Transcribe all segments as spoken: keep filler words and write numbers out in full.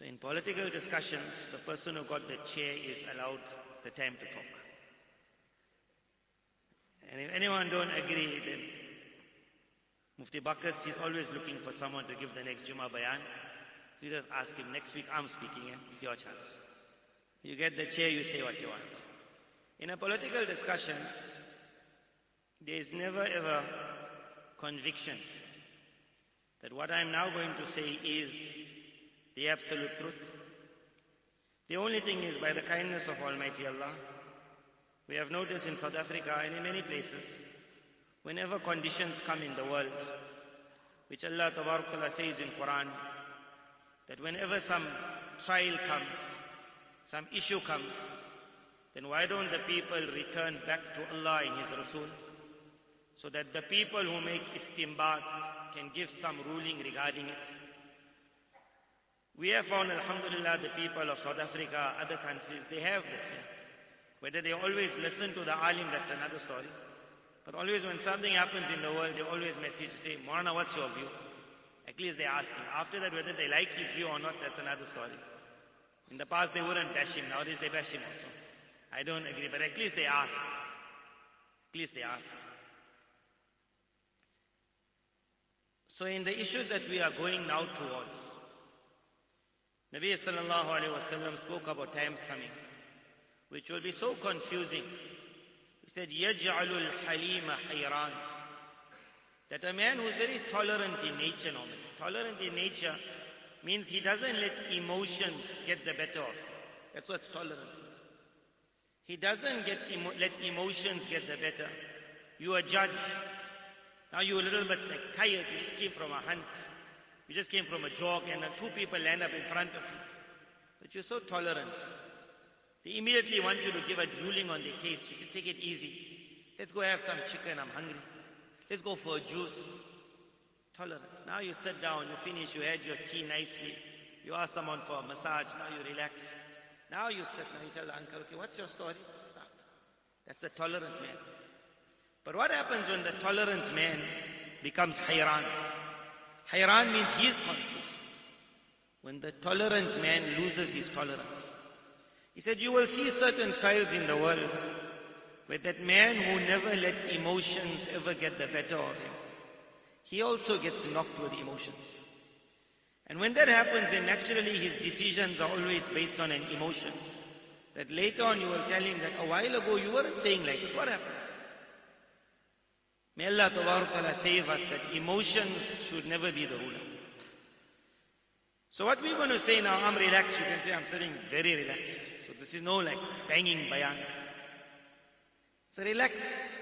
So in political discussions, the person who got the chair is allowed the time to talk. And if anyone don't agree, then Mufti Bakas is always looking for someone to give the next Jummah bayan. You just ask him, next week I'm speaking, and it's your chance. You get the chair, you say what you want. In a political discussion, there is never ever conviction that what I'm now going to say is the absolute truth. The only thing is, by the kindness of Almighty Allah, we have noticed in South Africa and in many places, whenever conditions come in the world, which Allah Ta'ala says in Quran, that whenever some trial comes, some issue comes, then why don't the people return back to Allah and His Rasul, so that the people who make istinbat can give some ruling regarding it. We have found, alhamdulillah, the people of South Africa, other countries, they have this. Yeah? Whether they always listen to the alim, that's another story. But always when something happens in the world, they always message, say, Maulana, what's your view? At least they ask him. After that, whether they like his view or not, that's another story. In the past, they wouldn't bash him. Nowadays, they bash him also. I don't agree, but at least they ask. At least they ask. So in the issues that we are going now towards, Nabi sallallahu alayhi wa sallam spoke about times coming, which will be so confusing. He said, يَجْعَلُ الْحَلِيمَ حَيْرًا. That a man who is very tolerant in nature normally. Tolerant in nature means he doesn't let emotions get the better of him. That's what's tolerant. He doesn't get emo let emotions get the better. You are judge. Now you're a little bit like tired. You just came from a hunt. You just came from a jog and then two people land up in front of you. But you're so tolerant. They immediately want you to give a ruling on the case. You should take it easy. Let's go have some chicken. I'm hungry. Let's go for a juice. Tolerant. Now you sit down. You finish. You had your tea nicely. You ask someone for a massage. Now you relax. Now you sit. Now you tell the uncle, okay, what's your story? Start. That's the tolerant man. But what happens when the tolerant man becomes hayran? Hayran means he is confused. When the tolerant man loses his tolerance. He said, you will see certain trials in the world where that man who never let emotions ever get the better of him, he also gets knocked with emotions. And when that happens, then naturally his decisions are always based on an emotion. That later on you will tell him that a while ago you weren't saying like this. What happened? May Allah Ta'ala save us that emotions should never be the ruler. So what we're going to say now, I'm relaxed. You can say I'm sitting very relaxed. So this is no like banging bayan. So relax.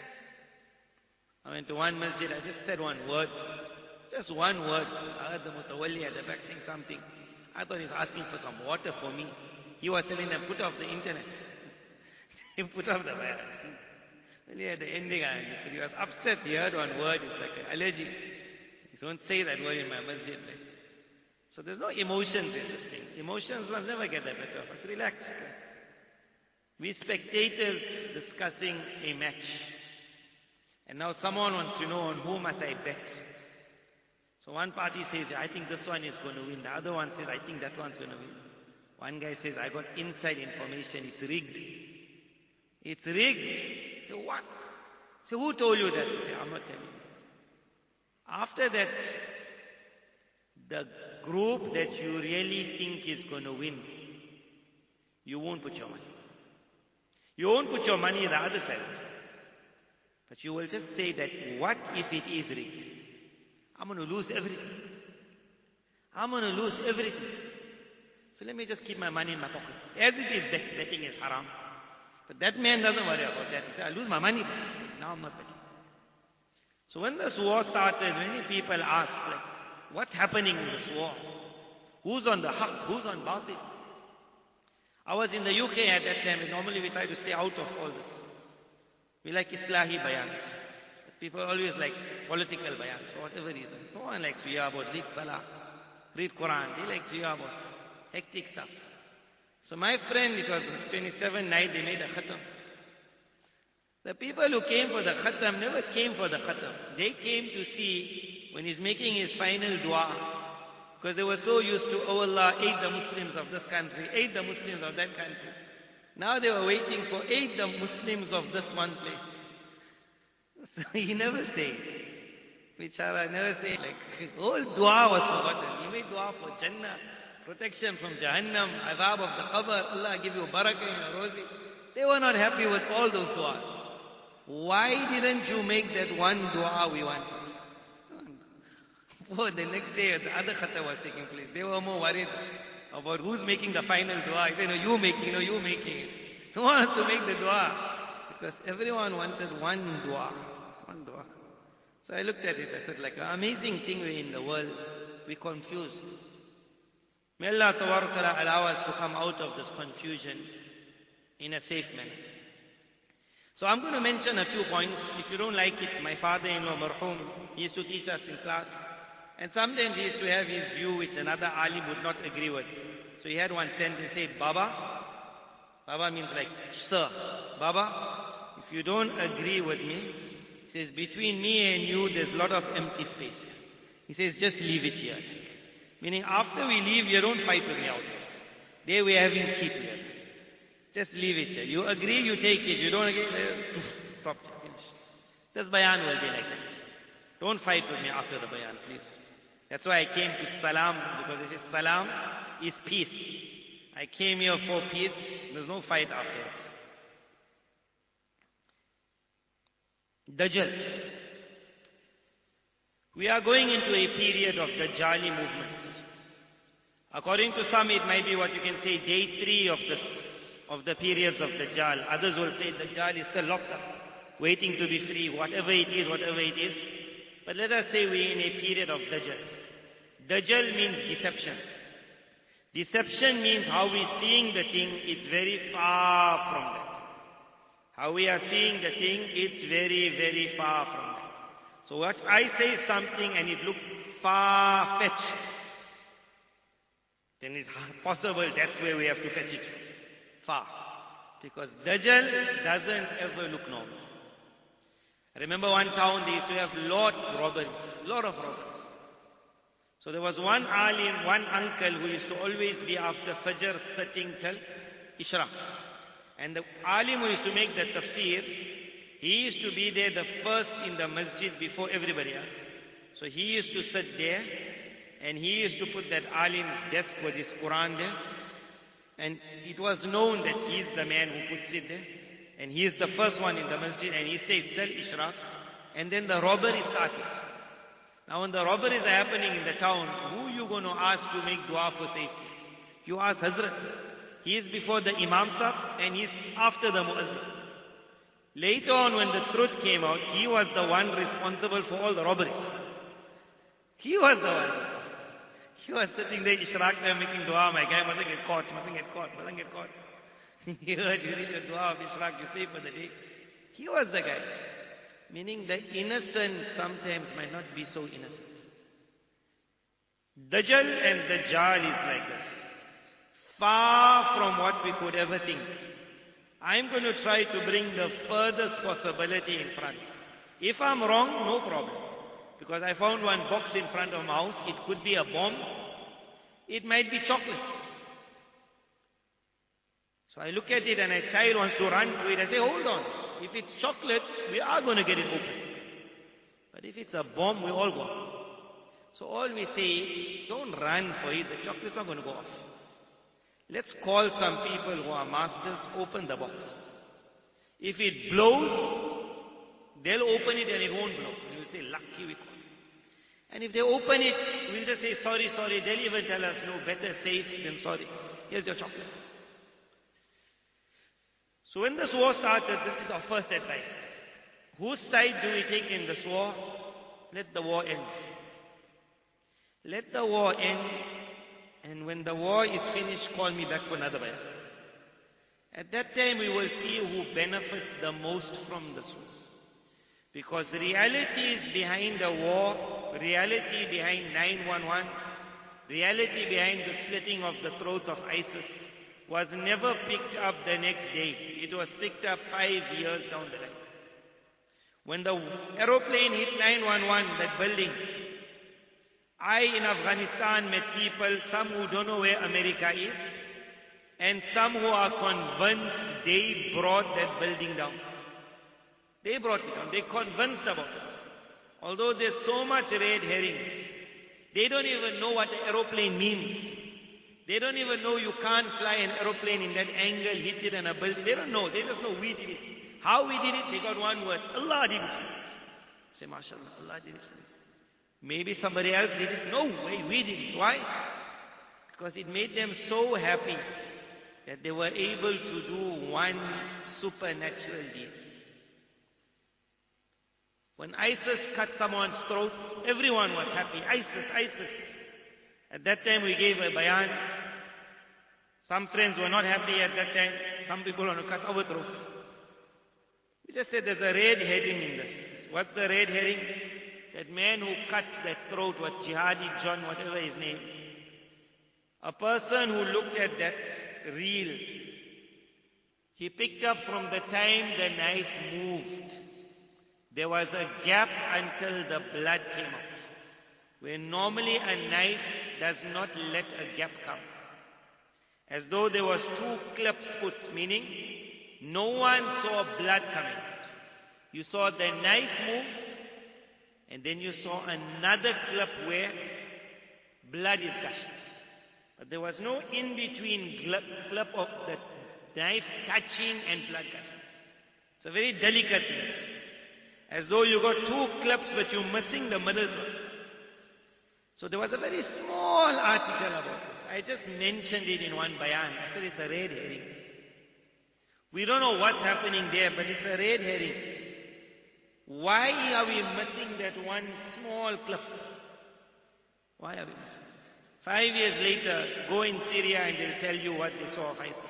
I went to one masjid. I just said one word. Just one word. I heard the mutawalli at the back saying something. I thought he was asking for some water for me. He was telling them, put off the internet. He put off the bayan. Really at the ending, he was upset. He heard one word. It's like an allergy. He don't say that word in my masjid. So there's no emotions in this thing. Emotions must never get the better of us. Relax. We spectators discussing a match. And now someone wants to know on who must I bet. So one party says, I think this one is going to win. The other one says, I think that one's going to win. One guy says, I got inside information. It's rigged. It's rigged. So what? So who told you that? Say, I'm not telling you. After that, the group that you really think is going to win, you won't put your money. You won't put your money on the other side. But you will just say that, what if it is rigged? I'm going to lose everything. I'm going to lose everything. So let me just keep my money in my pocket. As it is, bet, betting is haram. But that man doesn't worry about that. He says, I lose my money, but now I'm not betting. So when this war started, many people asked, like, what's happening in this war? Who's on the haq? Who's on batil? I was in the U K at that time, and normally we try to stay out of all this. We like Islahi bayans. People always like political bayans for whatever reason. No one likes to hear about read Salah, read Quran. They like to hear about hectic stuff. So my friend, it was twenty-seventh night, they made a khatam. The people who came for the khatam never came for the khatam. They came to see, when he's making his final dua, Because they were so used to, oh Allah, aid the Muslims of this country, aid the Muslims of that country. Now they were waiting for aid the Muslims of this one place. So he never said, Bichara never said, like, whole dua was forgotten. He made dua for Jannah, protection from Jahannam, azab of the qabr, Allah give you barakah in your rozi. They were not happy with all those duas. Why didn't you make that one dua we wanted? Oh, the next day the other khata was taking place. They were more worried about who's making the final dua. He said, no, you making, no, you making it. Who wants to make the dua? Because everyone wanted one dua. One dua. So I looked at it, I said, like an amazing thing we're in the world. We're confused. May Allah Tabarakala allow us to come out of this confusion in a safe manner. So I'm going to mention a few points. If you don't like it, my father-in-law, Marhum, he used to teach us in class. And sometimes he used to have his view which another alim would not agree with. So he had one sentence, he said, Baba. Baba means like, sir. Baba, if you don't agree with me, he says, between me and you, there's a lot of empty space. He says, just leave it here. Meaning, after we leave, you don't fight with me outside. There we're having tea together. Just leave it here. You agree, you take it. You don't agree, uh, stop it. Finished. This bayan will be like that. Don't fight with me after the bayan, please. That's why I came to salam, because it is salam is peace. I came here for peace. There's no fight afterwards. Dajjal. We are going into a period of Dajjali movements. According to some, it might be what you can say day three of the, of the periods of Dajjal. Others will say Dajjal is still locked up, waiting to be free, whatever it is, whatever it is. But let us say we're in a period of Dajjal. Dajjal means deception. Deception means how we're seeing the thing, it's very far from that. How we are seeing the thing, it's very, very far from that. So what I say something and it looks far-fetched, then it's possible that's where we have to fetch it far. Because Dajjal doesn't ever look normal. I remember one town, they used to have lot of robberies, lot of robberies. So there was one alim, one uncle who used to always be after Fajr sitting till Ishraq. And the alim who used to make the tafsir, he used to be there the first in the masjid before everybody else. So he used to sit there and he used to put that alim's desk with his Quran there. And it was known that he is the man who puts it there. And he is the first one in the masjid and he stays till Ishraq. And then the robbery started. Now when the robberies are happening in the town, who are you going to ask to make dua for safety? You ask Hazrat. He is before the Imam Sahib and he is after the Muazzin. Later on when the truth came out, he was the one responsible for all the robberies. He was the one. He was sitting there, Ishraq there making dua, my guy mustn't get caught, mustn't get caught, mustn't get caught. He heard you read your dua of Ishraq, you say for the day. He was the guy. Meaning the innocent sometimes might not be so innocent. Dajjal and Dajjal is like this. Far from what we could ever think. I'm going to try to bring the furthest possibility in front. If I'm wrong, no problem. Because I found one box in front of my house. It could be a bomb. It might be chocolate. So I look at it and a child wants to run to it. I say, hold on. If it's chocolate, we are going to get it open. But if it's a bomb, we all go. So all we say, don't run for it. The chocolate's not going to go off. Let's call some people who are masters, open the box. If it blows, they'll open it and it won't blow. We will say, lucky we caught. And if they open it, we'll just say, sorry, sorry. They'll even tell us, no, better safe than sorry. Here's your chocolate. So when this war started, this is our first advice. Whose side do we take in this war? Let the war end. Let the war end. And when the war is finished, call me back for another bayan. At that time, we will see who benefits the most from this war. Because the realities behind the war, reality behind nine one one, reality behind the slitting of the throat of ISIS, was never picked up the next day. It was picked up five years down the line. When the aeroplane hit nine one one, that building, I in Afghanistan met people, some who don't know where America is, and some who are convinced they brought that building down. They brought it down. They're convinced about it. Although there's so much red herrings, they don't even know what an aeroplane means. They don't even know you can't fly an aeroplane in that angle, hit it on a building. They don't know. They just know we did it. How we did it, they got one word. Allah did it. Say, mashallah, Allah did it. Maybe somebody else did it. No way, we did it. Why? Because it made them so happy that they were able to do one supernatural deed. When ISIS cut someone's throat, everyone was happy. ISIS, ISIS. At that time we gave a bayan. Some friends were not happy at that time. Some people want to cut our throats. We just said there's a red herring in this. What's the red herring? That man who cut that throat was Jihadi John, whatever his name. A person who looked at that reel, he picked up from the time the knife moved. There was a gap until the blood came out. Where normally a knife does not let a gap come. As though there was two clips put, meaning no one saw blood coming out. You saw the knife move, and then you saw another clip where blood is gushing. But there was no in-between clip of the knife touching and blood gushing. It's a very delicate thing. As though you got two clips but you're missing the middle one. So there was a very small article about this. I just mentioned it in one bayan. I said it's a red herring. We don't know what's happening there, but it's a red herring. Why are we missing that one small clip? Why are we missing it? Five years later, go in Syria and they'll tell you what they saw of ISIS.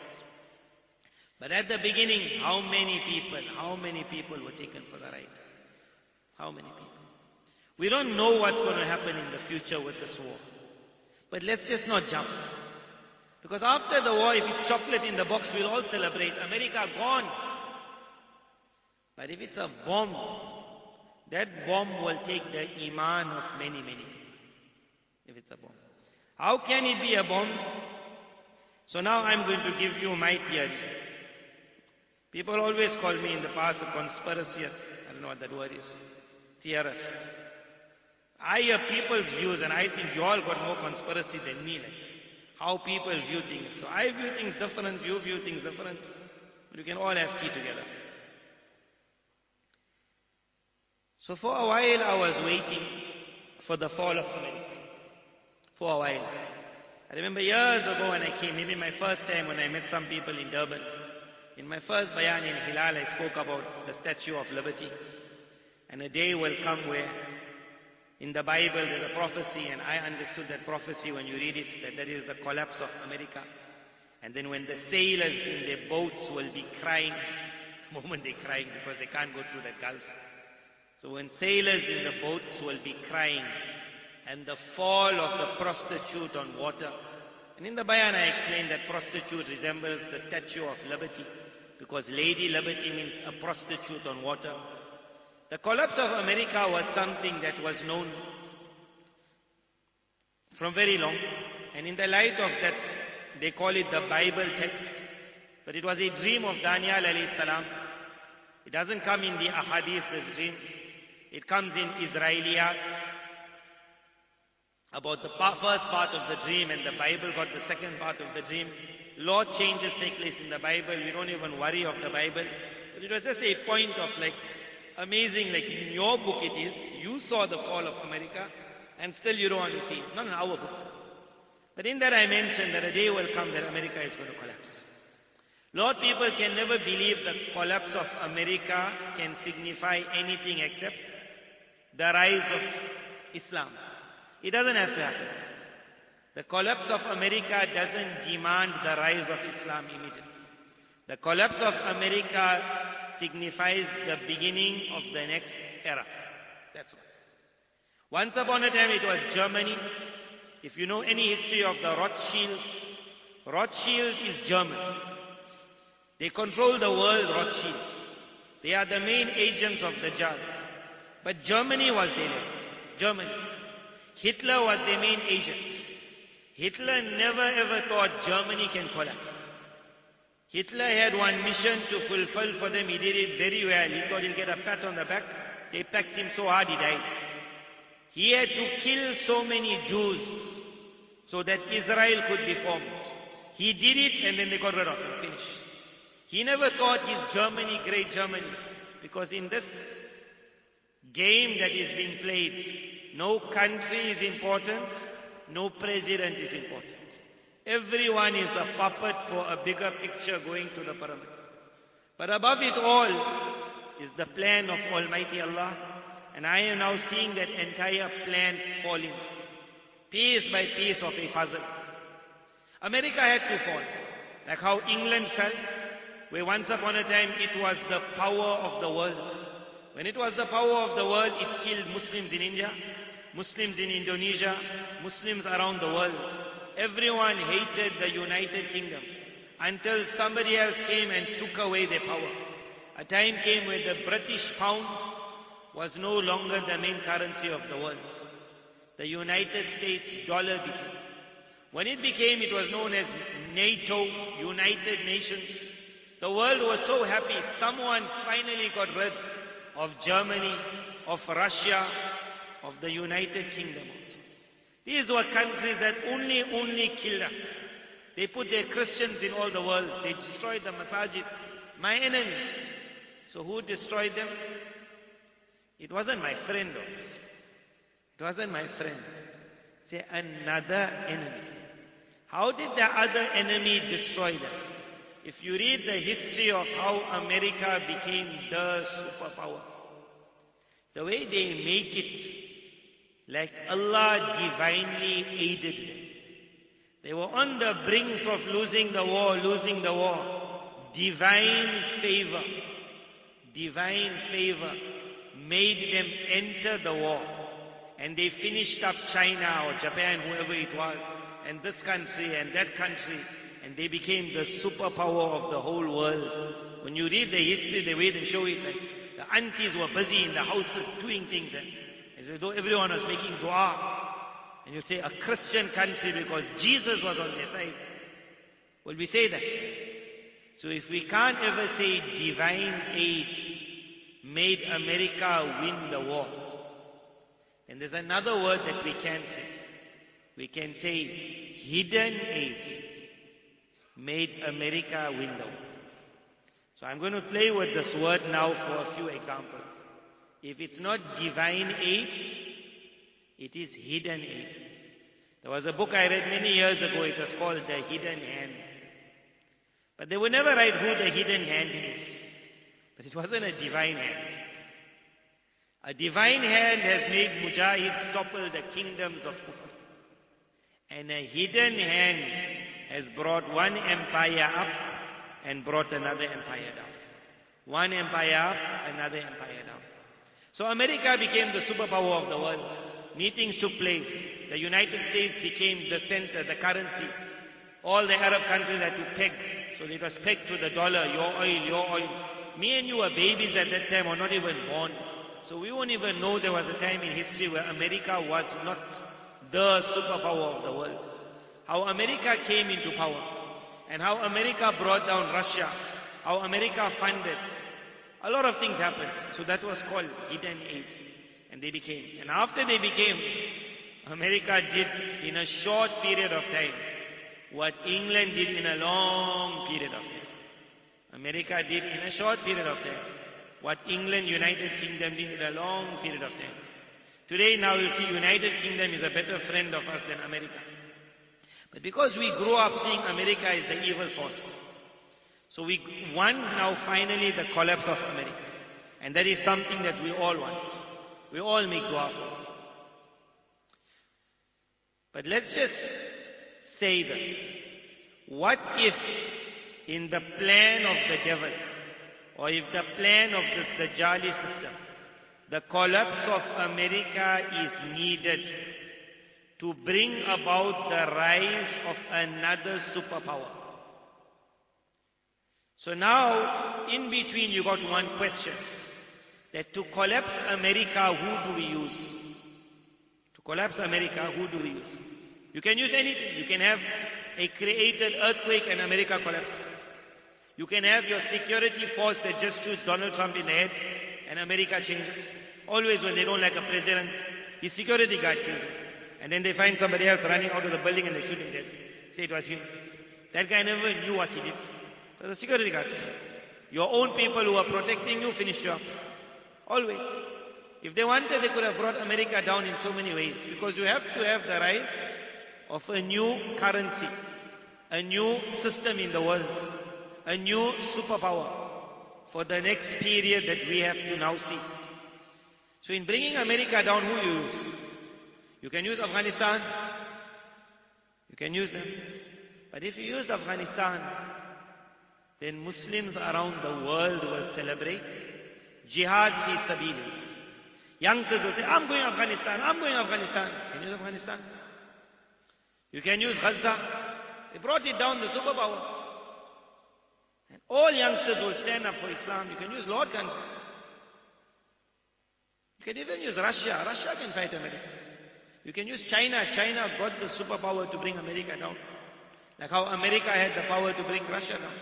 But at the beginning, how many people, how many people were taken for the ride? How many people? We don't know what's going to happen in the future with this war. But let's just not jump. Because after the war, if it's chocolate in the box, we'll all celebrate. America gone. But if it's a bomb, that bomb will take the iman of many, many people. If it's a bomb. How can it be a bomb? So now I'm going to give you my theory. People always call me in the past a conspiraciist. I don't know what that word is. Theorist. I hear people's views and I think you all got more conspiracy than me. Like how people view things. So I view things different, you view things different. But you can all have tea together. So for a while I was waiting for the fall of America. For a while. I remember years ago when I came, maybe my first time when I met some people in Durban. In my first bayan in Hilal, I spoke about the Statue of Liberty. And a day will come where in the Bible there's a prophecy, and I understood that prophecy when you read it, that that is the collapse of America. And then when the sailors in their boats will be crying, the moment they're crying because they can't go through the Gulf. So when sailors in the boats will be crying, and the fall of the prostitute on water. And in the bayan I explained that prostitute resembles the Statue of Liberty, because Lady Liberty means a prostitute on water. The collapse of America was something that was known from very long. And in the light of that, they call it the Bible text. But it was a dream of Daniel alayhi salam. It doesn't come in the ahadith, this dream. It comes in Israeliyat. About the first part of the dream, and the Bible got the second part of the dream. Lot changes take place in the Bible. We don't even worry of the Bible. But it was just a point of like, amazing, like in your book it is, you saw the fall of America, and still you don't want to see it. Not in our book. But in that I mentioned that a day will come that America is going to collapse. Lord, people can never believe the collapse of America can signify anything except the rise of Islam. It doesn't have to happen. The collapse of America doesn't demand the rise of Islam immediately. The collapse of America signifies the beginning of the next era. That's all. Once upon a time it was Germany. If you know any history of the Rothschilds, Rothschild is German. They control the world, Rothschilds. They are the main agents of the Dajjal. But Germany was there. Germany. Hitler was their main agent. Hitler never ever thought Germany can collapse. Hitler had one mission to fulfill for them. He did it very well. He thought he'll get a pat on the back. They packed him so hard he died. He had to kill so many Jews so that Israel could be formed. He did it and then they got rid of him. Finished. He never thought his Germany, great Germany. Because in this game that is being played, no country is important, no president is important. Everyone is a puppet for a bigger picture going to the pyramid. But above it all is the plan of Almighty Allah. And I am now seeing that entire plan falling, piece by piece of a puzzle. America had to fall, like how England fell, where once upon a time it was the power of the world. When it was the power of the world, it killed Muslims in India, Muslims in Indonesia, Muslims around the world. Everyone hated the United Kingdom until somebody else came and took away their power. A time came where the British pound was no longer the main currency of the world. The United States dollar became. When it became, it was known as NATO, United Nations. The world was so happy. Someone finally got rid of Germany, of Russia, of the United Kingdom also. These were countries that only, only killed us. They put their Christians in all the world. They destroyed the masajid. My enemy. So who destroyed them? It wasn't my friend. It wasn't my friend. Say another enemy. How did the other enemy destroy them? If you read the history of how America became the superpower, the way they make it, like Allah divinely aided them. They were on the brinks of losing the war, losing the war. Divine favor, divine favor made them enter the war. And they finished up China or Japan, whoever it was, and this country and that country, and they became the superpower of the whole world. When you read the history, the way they show it, like the aunties were busy in the houses doing things, and as though everyone was making dua. And you say a Christian country because Jesus was on their side. Will we say that? So if we can't ever say divine aid made America win the war, then there's another word that we can say. We can say hidden aid made America win the war. So I'm going to play with this word now for a few examples. If it's not divine aid, it is hidden aid. There was a book I read many years ago, it was called The Hidden Hand. But they would never write who the hidden hand is. But it wasn't a divine hand. A divine hand has made mujahids topple the kingdoms of kufr. And a hidden hand has brought one empire up and brought another empire down. One empire up, another empire down. So America became the superpower of the world. Meetings took place. The United States became the center, the currency. All the Arab countries had to peg. So it was pegged to the dollar, your oil, your oil. Me and you were babies at that time, or not even born. So we won't even know there was a time in history where America was not the superpower of the world. How America came into power, and how America brought down Russia, how America funded. A lot of things happened. So that was called hidden aid. And they became. And after they became, America did in a short period of time what England did in a long period of time. America did in a short period of time what England, United Kingdom did in a long period of time. Today now you'll see United Kingdom is a better friend of us than America. But because we grew up seeing America as the evil force, so we want now finally the collapse of America. And that is something that we all want. We all make dua for it. But let's just say this. What if in the plan of the devil, or if the plan of this Dajjali system, the collapse of America is needed to bring about the rise of another superpower? So now, in between you got one question. That to collapse America, who do we use? To collapse America, who do we use? You can use anything. You can have a created earthquake and America collapses. You can have your security force that just shoots Donald Trump in the head and America changes. Always when they don't like a president, his security guard kills him. And then they find somebody else running out of the building and they shoot him dead. Say it was him. That guy never knew what he did. It was a security guard. Your own people who were protecting you finished you up. Always. If they wanted, they could have brought America down in so many ways. Because you have to have the rise of a new currency, a new system in the world, a new superpower for the next period that we have to now see. So in bringing America down, who you use? You can use Afghanistan. You can use them. But if you use Afghanistan, then Muslims around the world will celebrate jihad fi sabilillah. Youngsters will say, I'm going to Afghanistan, I'm going to Afghanistan. Can you use Afghanistan? You can use Gaza. They brought it down, the superpower. And all youngsters will stand up for Islam. You can use Lord countries. You can even use Russia. Russia can fight America. You can use China. China got the superpower to bring America down. Like how America had the power to bring Russia down.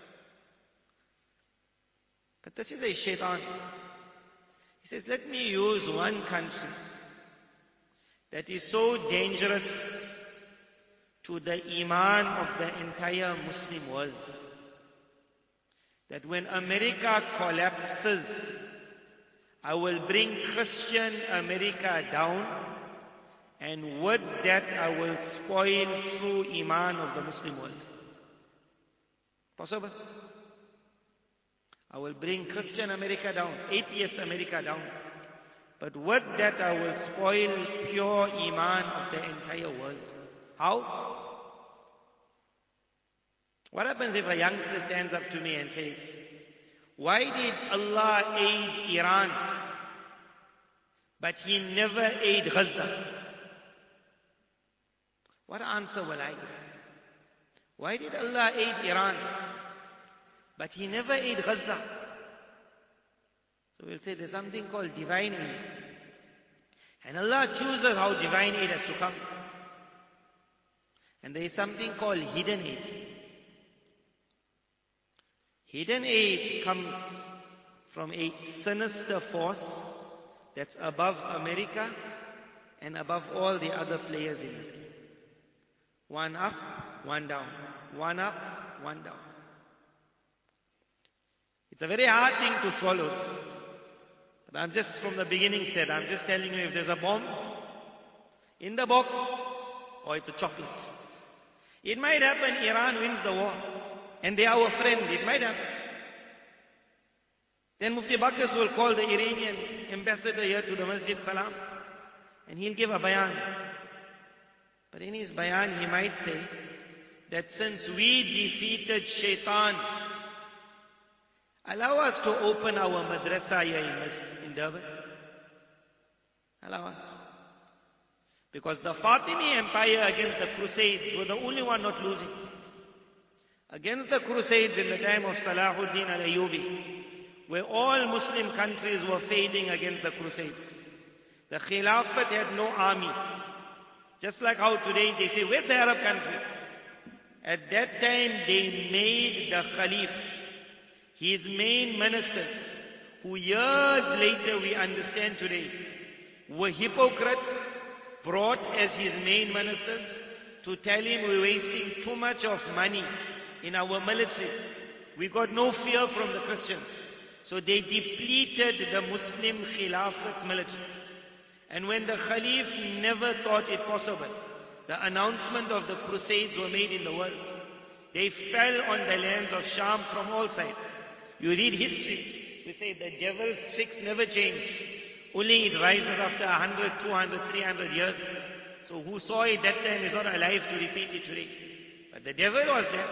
But this is a shaitan. He says, let me use one country that is so dangerous to the iman of the entire Muslim world, that when America collapses, I will bring Christian America down, and with that I will spoil true iman of the Muslim world. Possible? I will bring Christian America down, atheist America down. But with that I will spoil pure iman of the entire world. How? What happens if a youngster stands up to me and says, why did Allah aid Iran, but He never aid Gaza? What answer will I give? Why did Allah aid Iran, but He never aid Gaza? So we'll say there's something called divine aid. And Allah chooses how divine aid has to come. And there is something called hidden aid. Hidden aid comes from a sinister force that's above America and above all the other players in this game. One up, one down. One up, one down. It's a very hard thing to swallow. But I'm just from the beginning said, I'm just telling you, if there's a bomb in the box, or it's a chocolate. It might happen Iran wins the war, and they are our friend. It might happen. Then Mufti Baqis will call the Iranian ambassador here to the Masjid Salam, and he'll give a bayan. But in his bayan, he might say that since we defeated Shaitan, allow us to open our madrasa here in, in Durban. Allow us. Because the Fatimi Empire against the Crusades were the only one not losing. Against the Crusades in the time of Salahuddin al-Ayyubi, where all Muslim countries were fading against the Crusades. The Khilafat had no army. Just like how today they say, where's the Arab countries? At that time they made the Khalif, his main ministers, who years later we understand today, were hypocrites, brought as his main ministers to tell him we're wasting too much of money in our military. We got no fear from the Christians. So they depleted the Muslim Khilafat's military. And when the Khalif never thought it possible, the announcement of the Crusades were made in the world. They fell on the lands of Sham from all sides. You read history, we say the devil's tricks never change. Only it rises after one hundred, two hundred, three hundred years. So who saw it that time is not alive to repeat it today. But the devil was there.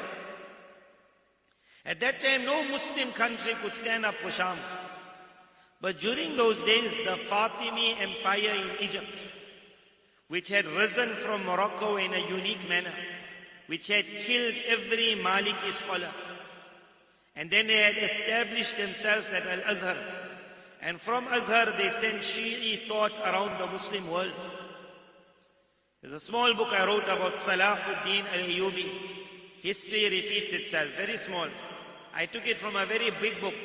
At that time, no Muslim country could stand up for Sham. But during those days, the Fatimi Empire in Egypt, which had risen from Morocco in a unique manner, which had killed every Maliki scholar, and then they had established themselves at Al-Azhar, and from Azhar they sent Shi'i thought around the Muslim world. There's a small book I wrote about Salahuddin al-Ayyubi. History repeats itself, very small. I took it from a very big book.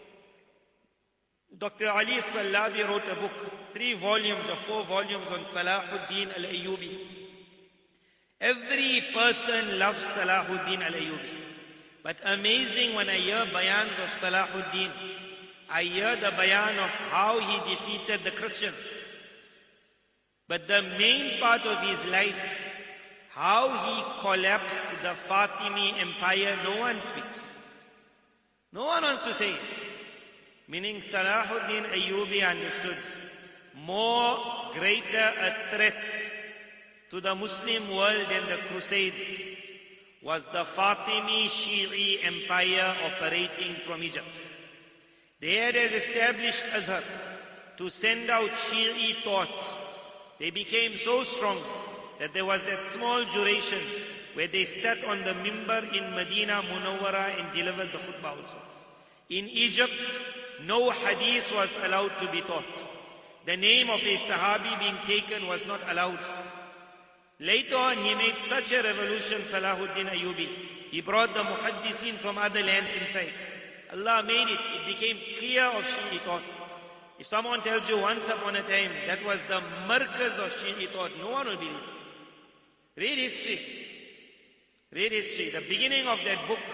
Doctor Ali Sallabi wrote a book, three volumes or four volumes on Salahuddin al-Ayyubi. Every person loves Salahuddin al-Ayyubi. But amazing, when I hear bayans of Salahuddin, I hear the bayan of how he defeated the Christians. But the main part of his life, how he collapsed the Fatimi Empire, no one speaks. No one wants to say it. Meaning Salahuddin Ayyubi understood more greater a threat to the Muslim world than the Crusades was the Fatimi Shi'i Empire operating from Egypt. They had established Azhar to send out Shi'i thought. They became so strong that there was that small duration where they sat on the mimbar in Medina Munawwara and delivered the khutbah also. In Egypt, no hadith was allowed to be taught. The name of a Sahabi being taken was not allowed. Later on, he made such a revolution, Salahuddin Ayyubi. He brought the muhaddithin from other lands inside. Allah made it. It became clear of Shi'i thought. If someone tells you once upon a time that was the markaz of Shi'i thought, no one will believe it. Read history. Read history. The beginning of that book,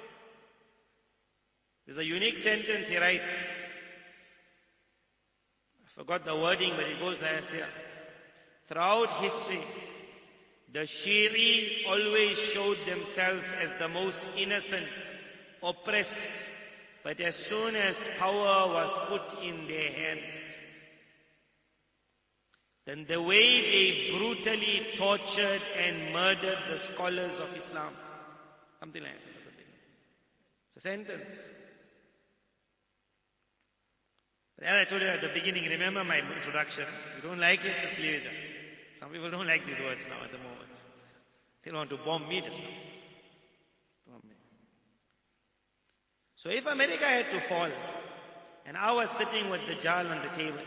there's a unique sentence he writes. I forgot the wording, but it goes like this. Throughout history, the Shi'i always showed themselves as the most innocent, oppressed, but as soon as power was put in their hands, then the way they brutally tortured and murdered the scholars of Islam. Something like that. It's a sentence. But as I told you at the beginning, remember my introduction. If you don't like it, just leave it. Some people don't like these words now at the moment. They want to bomb me just now. Bomb me. So if America had to fall, and I was sitting with Dajjal on the table,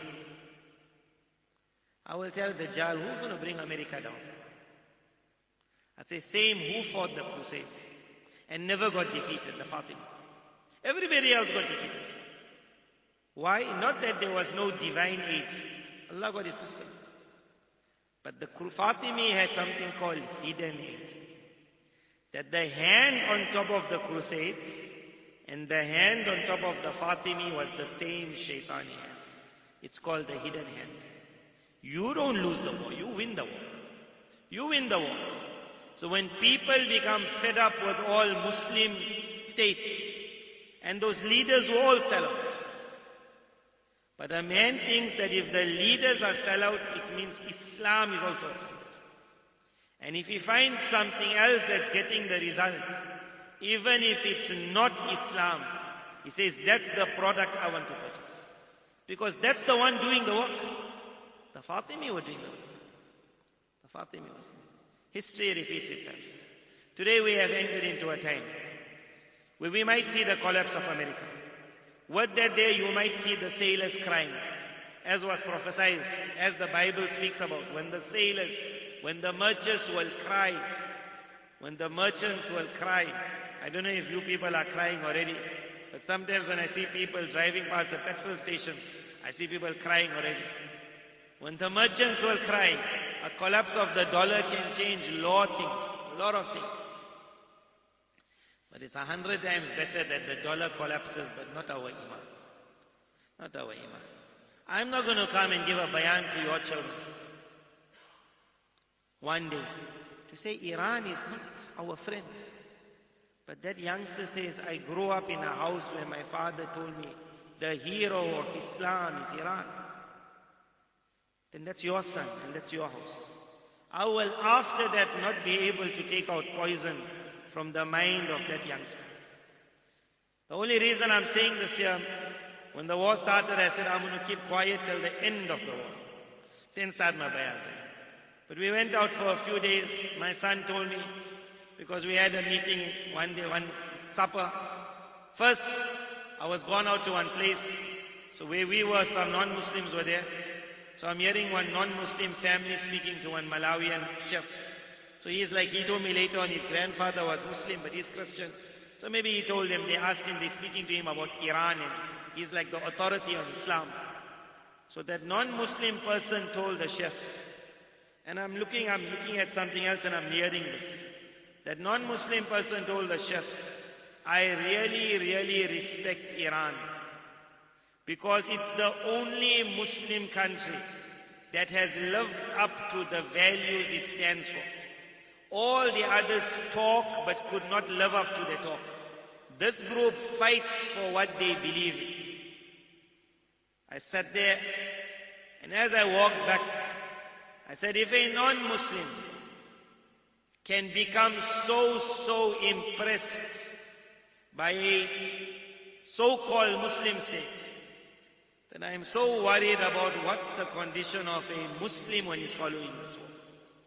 I will tell Dajjal, who's going to bring America down? I'd say, same who fought the Crusades and never got defeated, the Fatimi. Everybody else got defeated. Why? Not that there was no divine aid. Allah got his system. But the Fatimi had something called hidden aid. That the hand on top of the Crusades and the hand on top of the Fatimi was the same shaitani hand. It's called the hidden hand. You don't lose the war, you win the war. You win the war. So when people become fed up with all Muslim states, and those leaders were all sellouts. But a man thinks that if the leaders are sellouts, it means Islam is also a sellout. And if he finds something else that's getting the results, even if it's not Islam, he says, that's the product I want to purchase. Because that's the one doing the work. The Fatimi were doing the work. The Fatimi was. History repeats itself. Today we have entered into a time where we might see the collapse of America. What that day you might see the sailors crying, as was prophesied, as the Bible speaks about. When the sailors, when the merchants will cry, when the merchants will cry. I don't know if you people are crying already, but sometimes when I see people driving past the petrol station, I see people crying already. When the merchants will cry, a collapse of the dollar can change a lot of things, a lot of things. But it's a hundred times better that the dollar collapses, but not our iman. Not our iman. I'm not going to come and give a bayan to your children one day to say Iran is not our friend. But that youngster says, I grew up in a house where my father told me the hero of Islam is Iran. Then that's your son and that's your house. I will after that not be able to take out poison from the mind of that youngster. The only reason I'm saying this here, when the war started, I said, I'm going to keep quiet till the end of the war. Then start my bayan. But we went out for a few days. My son told me, because we had a meeting one day, one supper. First, I was gone out to one place. So where we were, some non-Muslims were there. So I'm hearing one non-Muslim family speaking to one Malawian chef. So he's like, he told me later on his grandfather was Muslim, but he's Christian. So maybe he told them, they asked him, they're speaking to him about Iran, and he's like the authority on Islam. So that non-Muslim person told the chef, and I'm looking, I'm looking at something else and I'm hearing this. That non-Muslim person told the chef, I really, really respect Iran, because it's the only Muslim country that has lived up to the values it stands for. All the others talk but could not live up to their talk. This group fights for what they believe in. I sat there, and as I walked back, I said, if a non-Muslim can become so, so impressed by a so-called Muslim state, then I am so worried about what's the condition of a Muslim when he's following this war.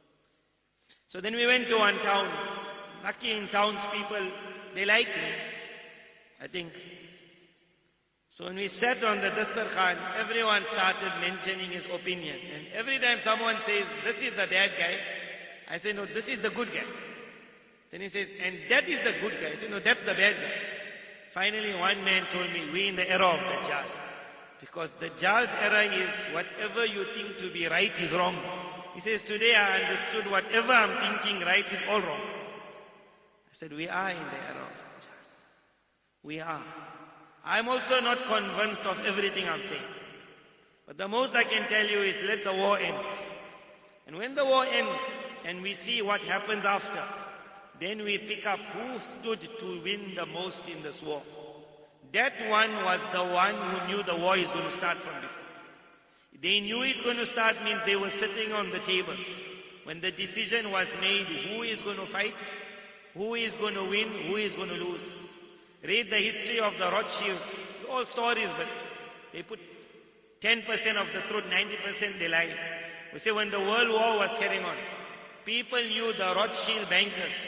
So then we went to one town. Lucky in townspeople, they like me, I think. So when we sat on the Dastarkhan, everyone started mentioning his opinion. And every time someone says, this is the bad guy, I say, no, this is the good guy. Then he says, and that is the good guy. I say, no, that's the bad guy. Finally, one man told me, we're in the era of Dajjal. Because Dajjal's era is whatever you think to be right is wrong. He says, today I understood whatever I'm thinking right is all wrong. I said, we are in the era of Dajjal. We are. I'm also not convinced of everything I'm saying. But the most I can tell you is let the war end. And when the war ends and we see what happens after, then we pick up who stood to win the most in this war. That one was the one who knew the war is going to start from before. They knew it's going to start means they were sitting on the tables. When the decision was made, who is going to fight, who is going to win, who is going to lose. Read the history of the Rothschilds. It's all stories, but they put ten percent of the truth, ninety percent they lie. We say when the World War was carrying on, people knew the Rothschild bankers.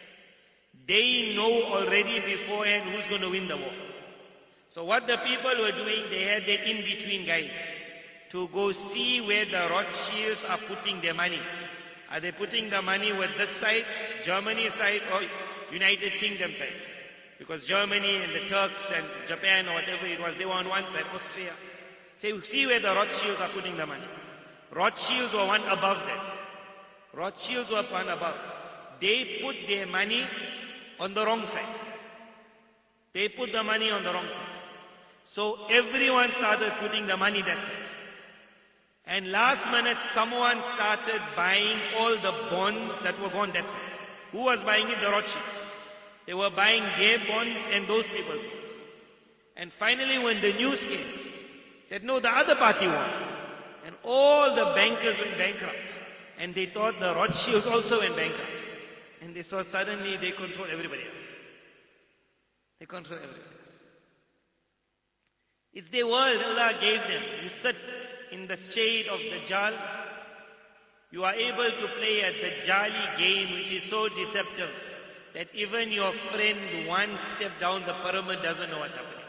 They know already beforehand who's going to win the war. So what the people were doing, they had their in-between guys to go see where the Rothschilds are putting their money. Are they putting the money with this side, Germany side, or United Kingdom side? Because Germany and the Turks and Japan or whatever it was, they were on one side, Austria. So see where the Rothschilds are putting the money. Rothschilds were one above that. Rothschilds were one above. They put their money on the wrong side. They put the money on the wrong side. So everyone started putting the money that side. And last minute someone started buying all the bonds that were gone that side. Who was buying it? The Rothschilds. They were buying their bonds and those people's bonds. And finally when the news came, that no, the other party won. And all the bankers went bankrupt. And they thought the Rothschilds also went bankrupt. And they saw suddenly they control everybody else. They control everybody else. It's their world Allah gave them. You sit in the shade of Dajjal. You are able to play a Dajjali game which is so deceptive that even your friend one step down the pyramid doesn't know what's happening.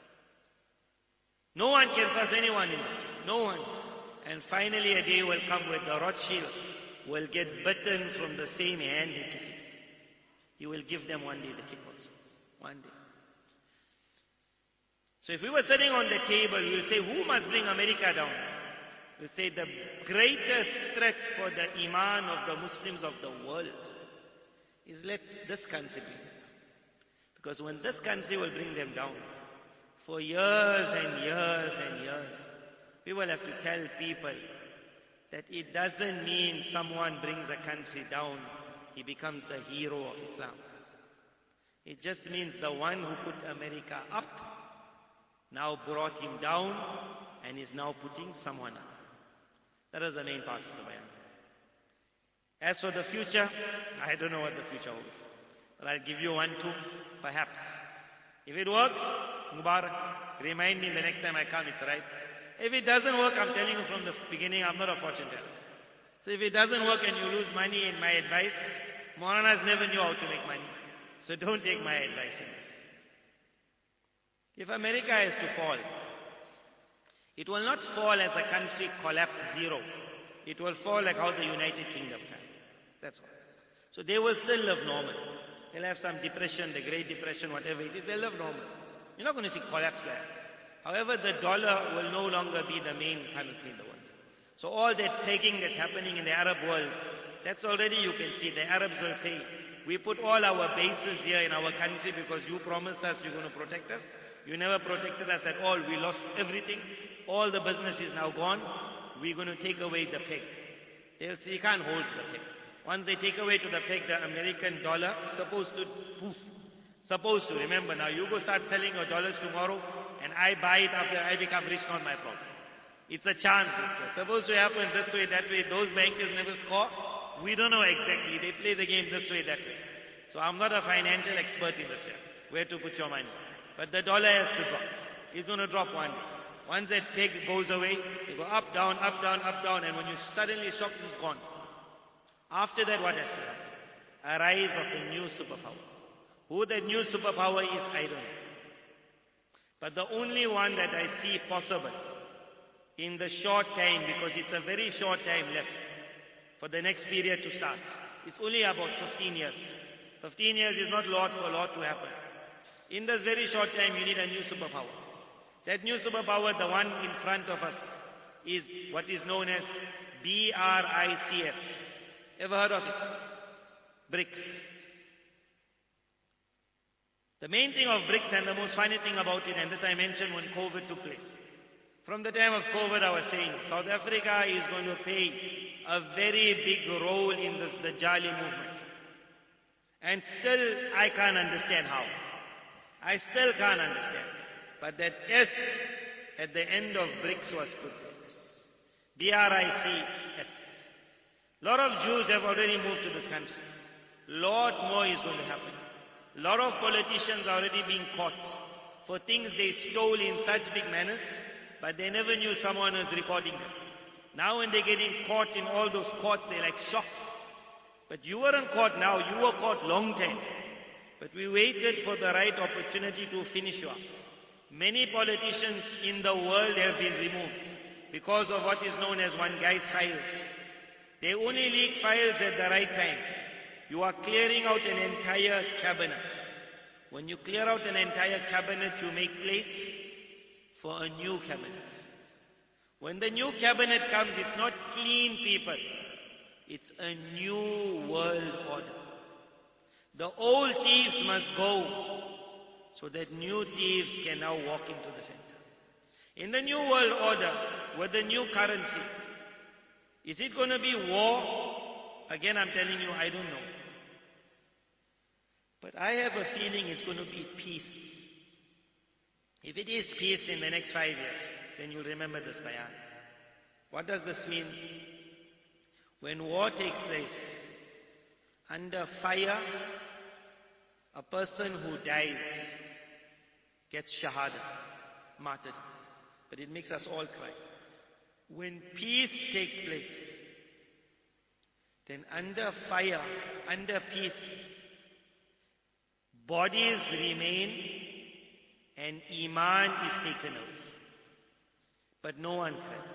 No one can trust anyone in this. No one. And finally a day will come where the Rothschilds will get bitten from the same hand he took it. He will give them one day the kick also. One day. So if we were sitting on the table, we will say, who must bring America down? We'll say the greatest threat for the Iman of the Muslims of the world is let this country bring them down. Because when this country will bring them down, for years and years and years, we will have to tell people that it doesn't mean someone brings a country down, he becomes the hero of Islam. It just means the one who put America up now brought him down and is now putting someone up. That is the main part of the bayan. As for the future, I don't know what the future holds. But I'll give you one, two, perhaps. If it works, Mubarak, remind me the next time I come, it's right. If it doesn't work, I'm telling you from the beginning, I'm not a fortune teller. So if it doesn't work and you lose money in my advice, Maulanas never knew how to make money. So don't take my advice in this. If America is to fall, It will not fall as a country collapse zero. It will fall like how the United Kingdom fell. That's all. So they will still live normal. They'll have some depression, the Great Depression, whatever it is, they'll live normal. You're not going to see collapse there. However, the dollar will no longer be the main currency in the world. So all that taking that's happening in the Arab world, that's already you can see. The Arabs will say, we put all our bases here in our country because you promised us you're going to protect us. You never protected us at all. We lost everything. All the business is now gone. We're going to take away the peg. They'll say, you can't hold the peg. Once they take away to the peg, the American dollar, supposed to, poof, supposed to, remember now, you go start selling your dollars tomorrow, and I buy it after I become rich, not my problem. It's a chance. It's supposed to happen this way, that way. Those bankers never score. We don't know exactly. They play the game this way, that way. So I'm not a financial expert in this here, where to put your money. But the dollar has to drop. It's going to drop one day. Once that peg goes away, they go up, down, up, down, up, down, and when you suddenly shock, it's gone. After that, what has to happen? A rise of a new superpower. Who that new superpower is, I don't know. But the only one that I see possible in the short time, because it's a very short time left for the next period to start. It's only about fifteen years. fifteen years is not a lot for a lot to happen. In this very short time, you need a new superpower. That new superpower, the one in front of us, is what is known as B R I C S. Ever heard of it? BRICS. The main thing of BRICS and the most funny thing about it, and this I mentioned when COVID took place. From the time of COVID, I was saying, South Africa is going to play a very big role in this, the Jali movement. And still, I can't understand how. I still can't understand. But that S at the end of BRICS was put there. B R I C S. A lot of Jews have already moved to this country. A lot more is going to happen. A lot of politicians are already being caught for things they stole in such big manners, but they never knew someone was recording them. Now when they're getting caught in all those courts, they're like shocked. But you weren't caught now, you were caught long time. But we waited for the right opportunity to finish you up. Many politicians in the world have been removed because of what is known as one guy's files. They only leak files at the right time. You are clearing out an entire cabinet. When you clear out an entire cabinet, you make place for a new cabinet. When the new cabinet comes, it's not clean people. It's a new world order. The old thieves must go so that new thieves can now walk into the center. In the new world order, with the new currency, is it going to be war? Again, I'm telling you, I don't know. But I have a feeling it's going to be peace. If it is peace in the next five years, then you'll remember this bayan. What does this mean? When war takes place, under fire, a person who dies gets shahada, martyred. But it makes us all cry. When peace takes place, then under fire, under peace, bodies remain and iman is taken away. But no one cries.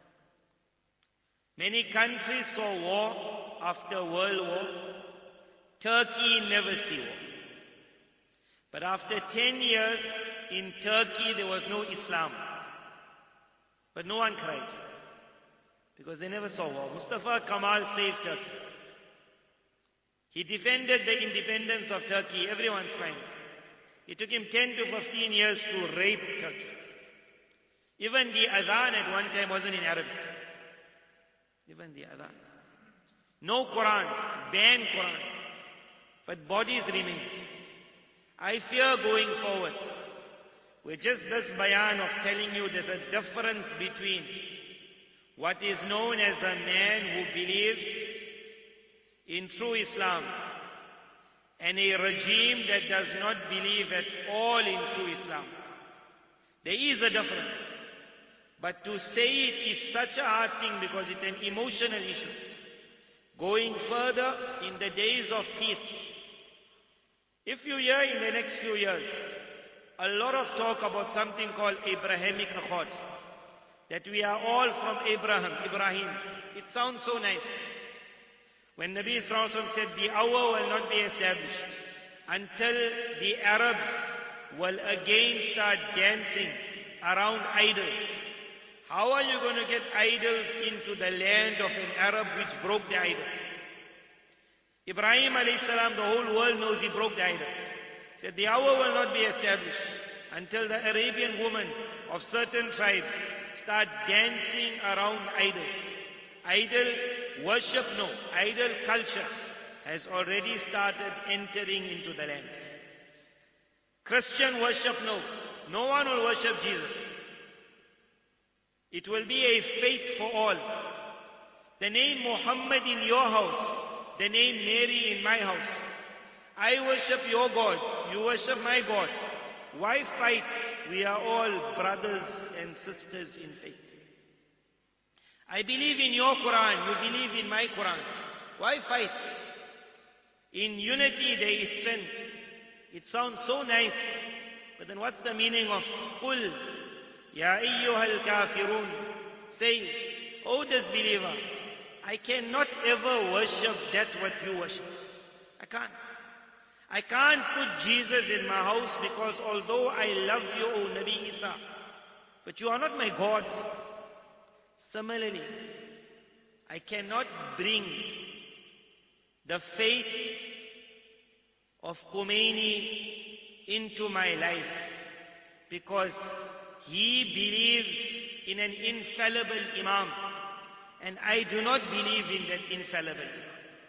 Many countries saw war after World War. Turkey never see war. But after ten years, in Turkey there was no Islam. But no one cried. Because they never saw war. Mustafa Kemal saved Turkey. He defended the independence of Turkey. Everyone's fine. It took him ten to fifteen years to rape Turkey. Even the adhan at one time wasn't in Arabic. Even the adhan. No Quran. Banned Quran. But bodies remained. I fear going forward, with just this bayan of telling you there's a difference between what is known as a man who believes in true Islam and a regime that does not believe at all in true Islam. There is a difference. But to say it is such a hard thing because it's an emotional issue. Going further, in the days of peace, if you hear in the next few years a lot of talk about something called Abrahamic Accord, that we are all from Abraham, Ibrahim. It sounds so nice. When Nabi Sallallahu Alaihi Wasallam said, the hour will not be established until the Arabs will again start dancing around idols. How are you going to get idols into the land of an Arab which broke the idols? Ibrahim alayhi salam, the whole world knows he broke the idol. He said, the hour will not be established until the Arabian women of certain tribes start dancing around idols. Idol worship, no. Idol culture has already started entering into the lands. Christian worship, no. No one will worship Jesus. It will be a fate for all. The name Muhammad in your house, the name Mary in my house. I worship your God, you worship my God. Why fight? We are all brothers and sisters in faith. I believe in your Quran, you believe in my Quran. Why fight? In unity there is strength. It sounds so nice, but then what's the meaning of Qul Ya ayyuhal kafirun? Say, O disbeliever, I cannot ever worship that what you worship. I can't. I can't put Jesus in my house because although I love you, O Nabi Isa, but you are not my God. Similarly, I cannot bring the faith of Khomeini into my life because he believes in an infallible Imam and I do not believe in that infallible Imam.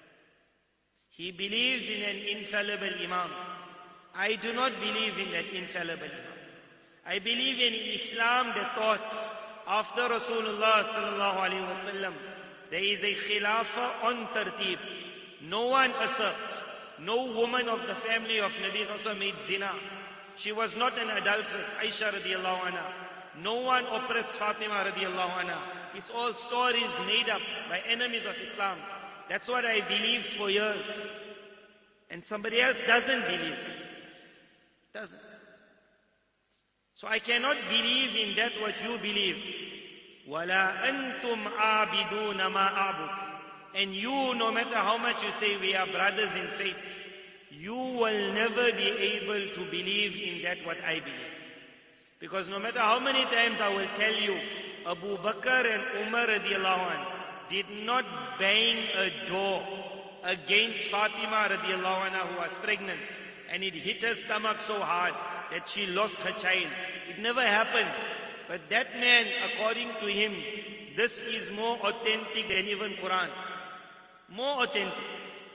He believes in an infallible Imam. I do not believe in that infallible Imam. I believe in Islam that taught after Rasulullah sallallahu alaihi wasallam there is a khilafah on tartib. No one usurped. No woman of the family of Nabi sallallahu alaihi wasallam made zina. She was not an adulteress, Aisha radiallahu anha. No one oppressed Fatima radiallahu anha. It's all stories made up by enemies of Islam. That's what I believed for years. And somebody else doesn't believe it. Doesn't. So I cannot believe in that what you believe. وَلَا أَنْتُمْ عَابِدُونَ مَا أَعْبُدُ. And you, no matter how much you say we are brothers in faith, you will never be able to believe in that what I believe. Because no matter how many times I will tell you, Abu Bakr and Umar radiallahu anh did not bang a door against Fatima radiallahu anha who was pregnant and it hit her stomach so hard that she lost her child. It never happened. But that man, according to him, this is more authentic than even Quran. More authentic.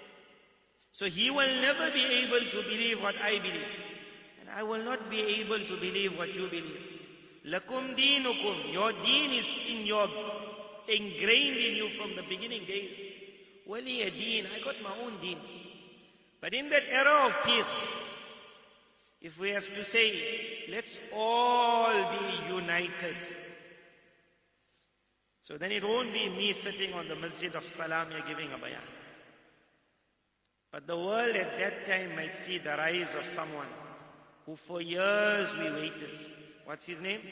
So he will never be able to believe what I believe. And I will not be able to believe what you believe. Lakum deenukum. Your deen is in your, ingrained in you from the beginning days. Wali a deen. I got my own deen. But in that era of peace, if we have to say, let's all be united. So then it won't be me sitting on the Masjid of Salam here giving a bayan. But the world at that time might see the rise of someone who for years we waited. What's his name?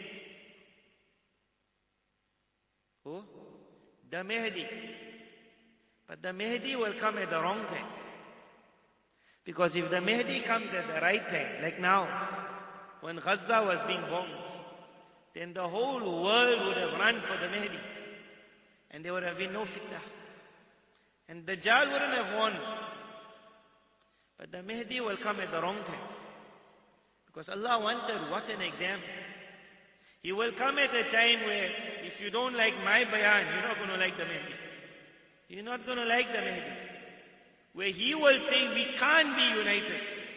Who? The Mahdi. But the Mahdi will come at the wrong time. Because if the Mahdi comes at the right time, like now, when Gaza was being bombed, then the whole world would have run for the Mahdi. And there would have been no fitna. And Dajjal wouldn't have won. But the Mahdi will come at the wrong time. Because Allah wanted, what an example. He will come at a time where if you don't like my bayan, you're not going to like the Mahdi. You're not going to like the Mahdi. Where he will say, we can't be united.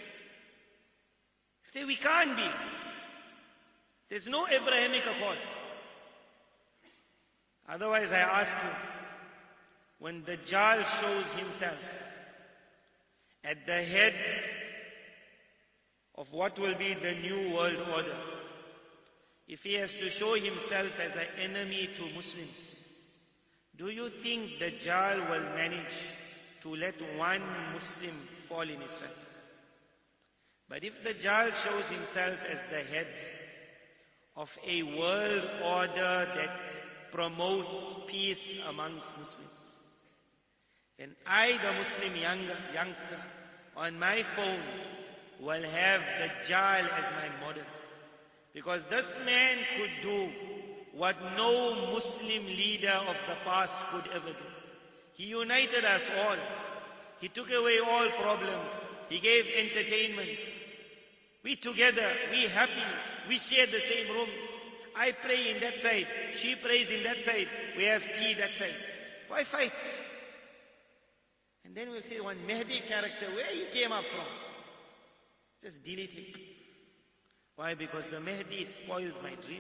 Say, we can't be. There's no Abrahamic accord. Otherwise, I ask you, when Dajjal shows himself at the head of what will be the new world order, if he has to show himself as an enemy to Muslims, do you think Dajjal will manage to let one Muslim fall in his trap? But if Dajjal shows himself as the head of a world order that promotes peace amongst Muslims, then I, the Muslim young, youngster, on my phone will have Dajjal as my model. Because this man could do what no Muslim leader of the past could ever do. He united us all. He took away all problems. He gave entertainment. We together, we happy. We share the same rooms. I pray in that side. She prays in that side. We have tea that side. Why fight? And then we'll say one Mahdi character, where he came up from? Just delete him. Why? Because the Mahdi spoils my dream.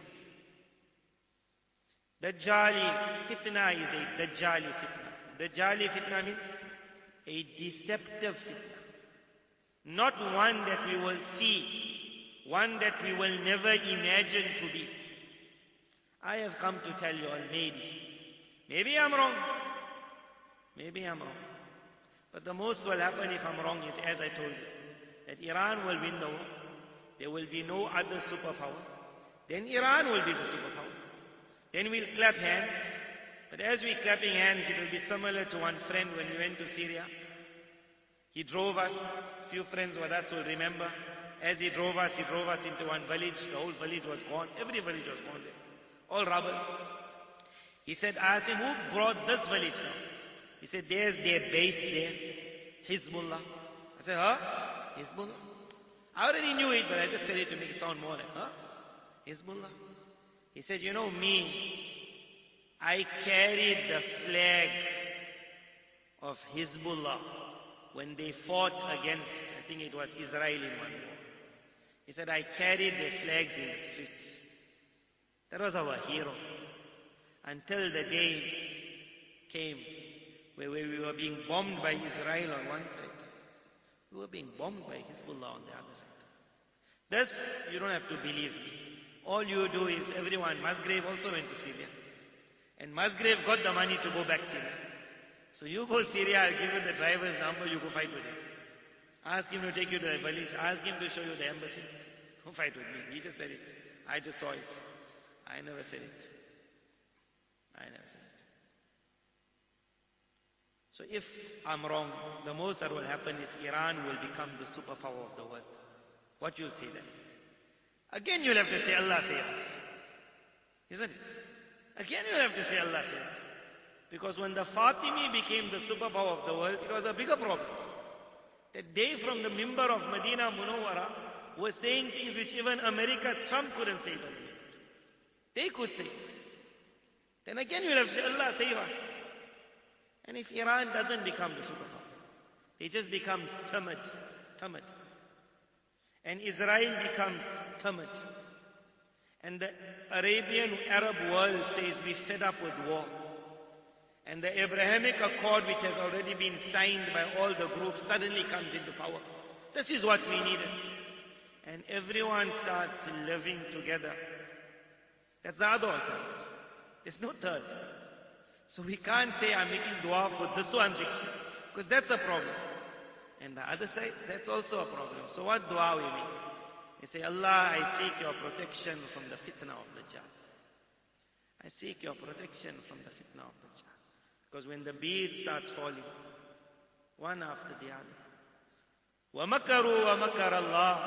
Dajjali fitna is a Dajjali fitna. Dajjali fitna means a deceptive fitna. Not one that we will see, one that we will never imagine to be. I have come to tell you all, maybe. Maybe I'm wrong. Maybe I'm wrong. But the most will happen if I'm wrong is, as I told you, that Iran will win the war. There will be no other superpower. Then Iran will be the superpower. Then we'll clap hands. But as we're clapping hands, it will be similar to one friend when we went to Syria. He drove us. Few friends with us will remember. As he drove us, he drove us into one village. The whole village was gone. Every village was gone there. All rubble. He said, I asked him, who brought this village now? He said, there's their base there. Hezbollah. I said, huh? Hezbollah? I already knew it, but I just said it to make it sound more like, huh? Hezbollah. He said, you know me, I carried the flag of Hezbollah when they fought against, I think it was Israel in one war. He said, I carried their flags in the streets. That was our hero. Until the day came where we were being bombed by Israel on one side. We were being bombed by Hezbollah on the other side. This, you don't have to believe me. All you do is, everyone, Musgrave also went to Syria. And Musgrave got the money to go back Syria. So you go Syria, I'll give you the driver's number, you go fight with him. Ask him to take you to the village, ask him to show you the embassy. Don't fight with me. He just said it. I just saw it. I never said it. I never said it. So if I'm wrong, the most that will happen is Iran will become the superpower of the world. What you'll say then? Again you'll have to say, Allah save us. Isn't it? Again you'll have to say, Allah save us. Because when the Fatimi became the superpower of the world, it was a bigger problem. That they from the mimbar of Medina Munawwara were saying things which even America, Trump couldn't say it. They could say it. Then again you'll have to say, Allah save us. And if Iran doesn't become the superpower, they just become timid, timid. And Israel becomes timid. And the Arabian Arab world says we're fed up with war. And the Abrahamic Accord, which has already been signed by all the groups, suddenly comes into power. This is what we needed. And everyone starts living together. That's the other alternative. There's no third. So we can't say I'm making dua for this one's victory, because that's a problem. And the other side, that's also a problem. So what dua we make? We say, Allah, I seek your protection from the fitna of the Dajjal. I seek your protection from the fitna of the Dajjal. Because when the bead starts falling, one after the other, وَمَكَرُوا وَمَكَرَ اللَّهُ,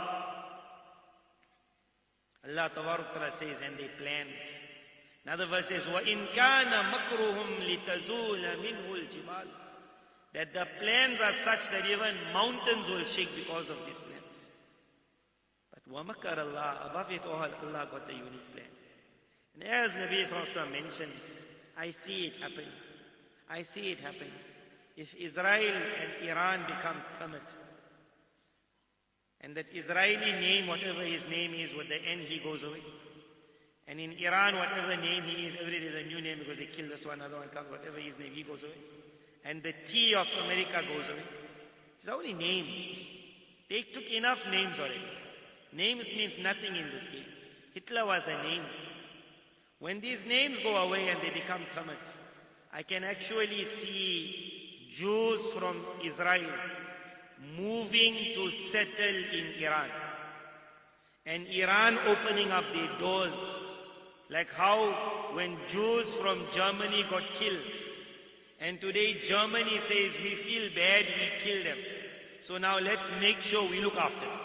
Allah Tabarak Ta'ala says, and they planned. Another verse says, وَإِنْ كَانَ مَكْرُهُمْ لِتَزُولَ مِنْهُ الْجِبَالُ, that the plans are such that even mountains will shake because of these plans. But وَمَكَرَ اللَّهُ, above it all, Allah got a unique plan. And as Nabi Sallallahu Alaihi Wasallam mentioned, I see it happening. I see it happening. If Israel and Iran become timid, and that Israeli name, whatever his name is, with the end he goes away. And in Iran, whatever name he is, every day is a new name because they kill this one, another one comes, whatever his name, he goes away. And the T of America goes away. It's only names. They took enough names already. Names means nothing in this game. Hitler was a name. When these names go away and they become timid, I can actually see Jews from Israel moving to settle in Iran. and Iran opening up their doors, like how when Jews from Germany got killed, and today Germany says we feel bad, we kill them. So now let's make sure we look after them.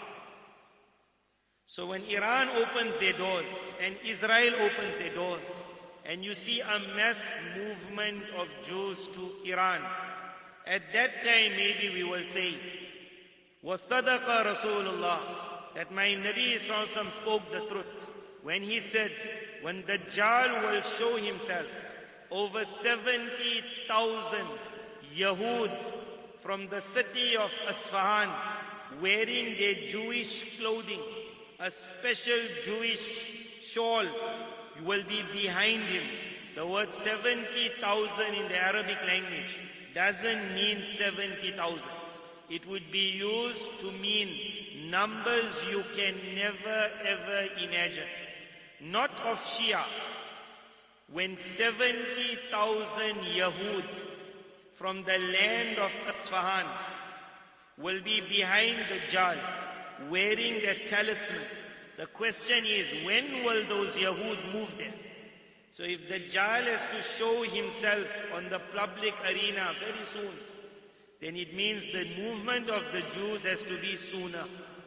So when Iran opens their doors and Israel opens their doors, and you see a mass movement of Jews to Iran, at that time maybe we will say, وَصَدَقَ رَسُولُ اللَّهِ, that my Nabi Sallallahu Alaihi Wasallam spoke the truth when he said, when Dajjal will show himself, over seventy thousand Yahud from the city of Isfahan wearing their Jewish clothing, a special Jewish shawl will be behind him. The word seventy thousand in the Arabic language doesn't mean seventy thousand. It would be used to mean numbers you can never ever imagine. Not of Shia. When seventy thousand Yahud from the land of Isfahan will be behind the Dajjal wearing their talisman, the question is, when will those Yahud move there? So if the Dajjal has to show himself on the public arena very soon, then it means the movement of the Jews has to be sooner.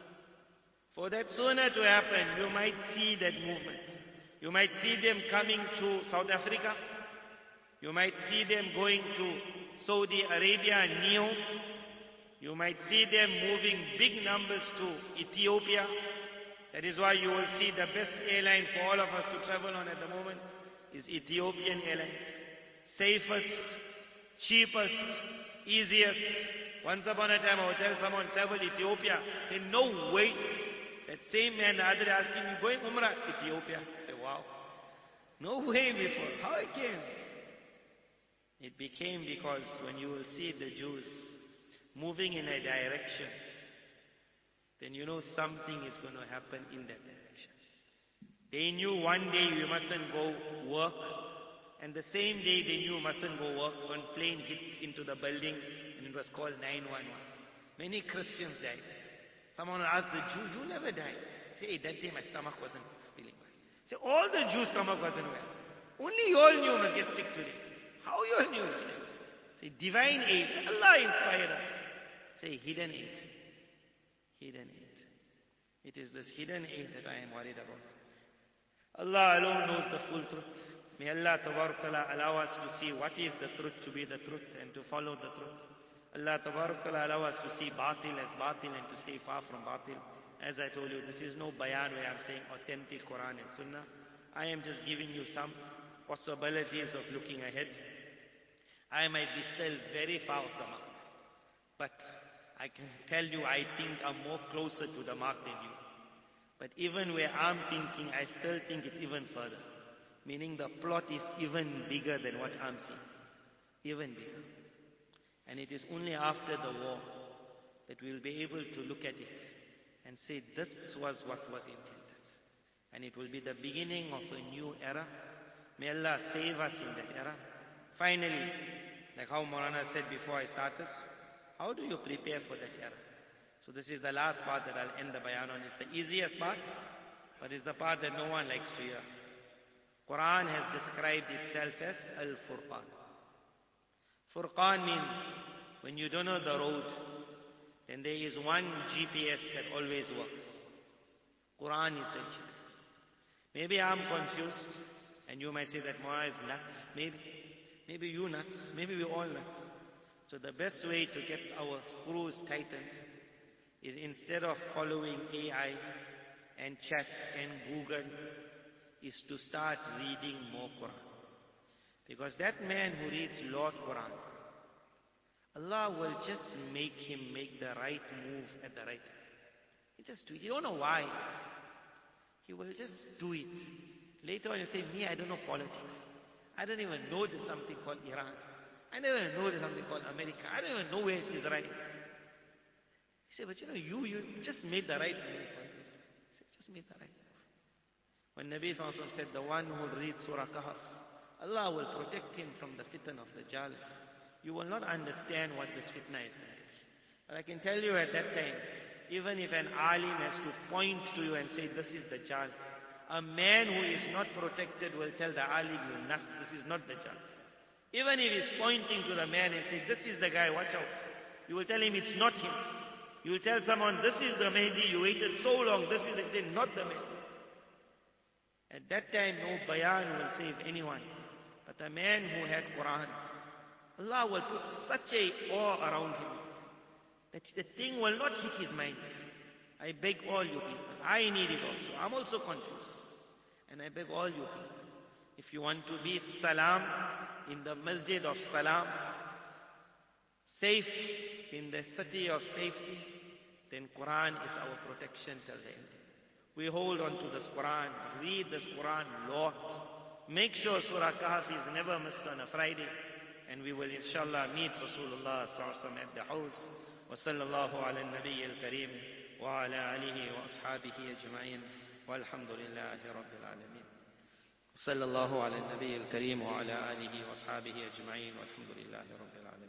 For that sooner to happen, you might see that movement. You might see them coming to South Africa. You might see them going to Saudi Arabia and Neo. You might see them moving big numbers to Ethiopia. That is why you will see the best airline for all of us to travel on at the moment is Ethiopian Airlines. Safest, cheapest, easiest. Once upon a time I would tell someone, travel Ethiopia. Say, no way. That same man, the other day asking me, going Umrah, Ethiopia. I say, wow. No way before. How it came? It became because when you will see the Jews moving in a direction, then you know something is going to happen in that direction. They knew one day we mustn't go work, and the same day they knew we mustn't go work, one plane hit into the building, and it was called nine one one. Many Christians died. Someone asked the Jew, you never died. Say, hey, that day my stomach wasn't feeling well. Say, all the Jews' stomach wasn't well. Only you all knew must get sick today. How you all knew? Say, divine aid. Allah inspired us. Say, hidden aid. Hidden aid. It is this hidden aid that I am worried about. Allah alone knows the full truth. May Allah Ta'ala allow us to see what is the truth to be the truth and to follow the truth. Allah Ta'ala allow us to see batil as batil and to stay far from batil. As I told you, this is no bayan where I'm saying authentic Quran and Sunnah. I am just giving you some possibilities of looking ahead. I might be still very far off the mark, but I can tell you I think I'm more closer to the mark than you. But even where I'm thinking, I still think it's even further. Meaning the plot is even bigger than what I'm seeing. Even bigger. And it is only after the war that we'll be able to look at it and say this was what was intended. And it will be the beginning of a new era. May Allah save us in that era. Finally, like how Maulana said before I started, how do you prepare for that era? So this is the last part that I'll end the bayan on. It's the easiest part, but it's the part that no one likes to hear. Quran has described itself as Al-Furqan. Furqan means when you don't know the road, then there is one G P S that always works. Quran is the G P S. Maybe I'm confused, and you might say that Moa is nuts. Maybe. Maybe you nuts. Maybe we're all nuts. So the best way to get our screws tightened is instead of following A I and chat and Google, is to start reading more Quran. Because that man who reads Lord Quran, Allah will just make him make the right move at the right time. He just do it. You don't know why. He will just do it. Later on you say, me, I don't know politics. I don't even know there's something called Iran. I never know there's something called America. I don't even know where Israel. He said, but you know, you, you just made the right move for this. He said, just made the right move. When Nabi Sallallahu Alaihi Wasallam said, the one who reads Surah Kahf, Allah will protect him from the fitna of the Dajjal. You will not understand what this fitna is. But I can tell you at that time, even if an alim has to point to you and say, this is the Dajjal, a man who is not protected will tell the alim, you nuts, this is not the Dajjal. Even if he's pointing to the man and saying, this is the guy, watch out, you will tell him it's not him. You will tell someone, this is the Mahdi, you waited so long, this is the, say, not the Mahdi. At that time, no bayan will save anyone. But a man who had Quran, Allah will put such a awe around him that the thing will not hit his mind. I beg all you people, I need it also. I'm also confused. And I beg all you people, if you want to be salam in the masjid of salam, safe in the city of safety, then Quran is our protection till the end. We hold on to this Quran, read this Quran lot. Make sure Surah Kahf is never missed on a Friday. And we will inshallah meet Rasulullah sallallahu alaihi wasallam at the house. Wa sallallahu ala nabiy al-kareem wa ala alihi wa ashabihi ajma'in. Walhamdulillahi rabbil alameen. Sallallahu ala nabiy al-kareem wa ala alihi wa ashabihi ajma'in. Walhamdulillahi rabbil alameen.